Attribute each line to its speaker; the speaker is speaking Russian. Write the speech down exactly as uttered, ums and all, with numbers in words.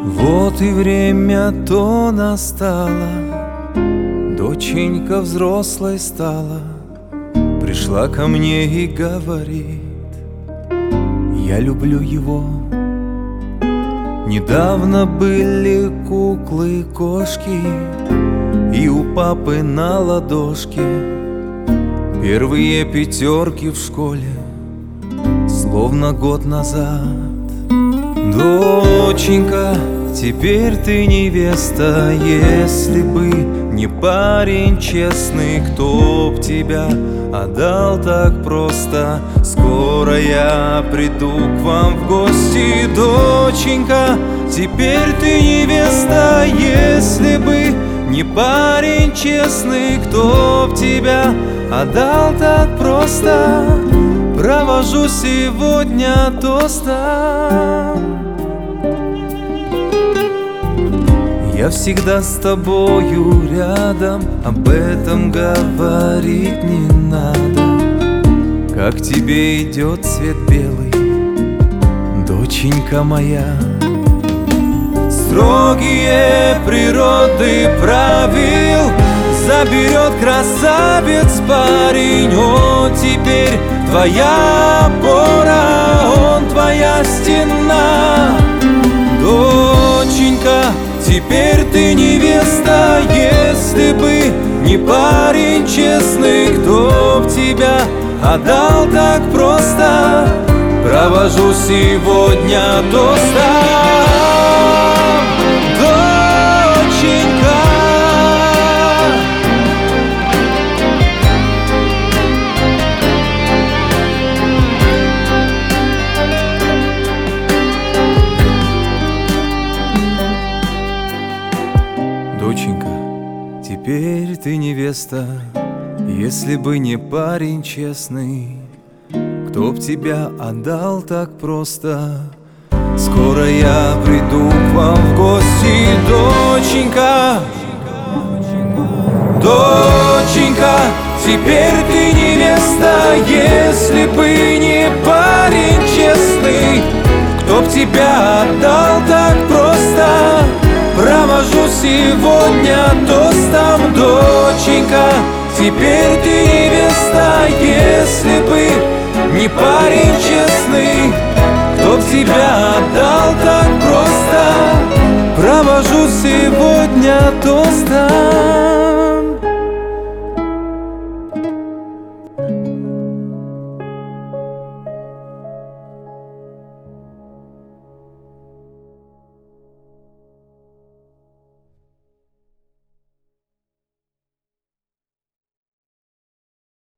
Speaker 1: Вот и время то настало, доченька взрослой стала, пришла ко мне и говорит: я люблю его. Недавно были куклы, кошки, и у папы на ладошке первые пятерки в школе, словно год назад. Доченька, теперь ты невеста, если бы не парень честный, кто б тебя отдал так просто. Скоро я приду к вам в гости, доченька, теперь ты невеста, если бы не парень честный, кто б тебя отдал так просто. Провожу сегодня тостом. Я всегда с тобою рядом, об этом говорить не надо. Как тебе идет цвет белый, доченька моя? Строгие природы правил заберет красавец парень. Он теперь твоя опора, он твоя стена. Доченька, теперь ты невеста, если бы не парень честный, кто б тебя отдал так просто. Провожу сегодня тостом. Доченька, доченька, теперь ты невеста, если бы не парень честный, кто б тебя отдал так просто. Скоро я приду к вам в гости, доченька. Доченька, теперь ты невеста, если бы не парень честный, кто б тебя отдал так просто. Провожу сегодня тостом, доченька, теперь ты невеста, если бы не парень честный, кто б тебя отдал так просто.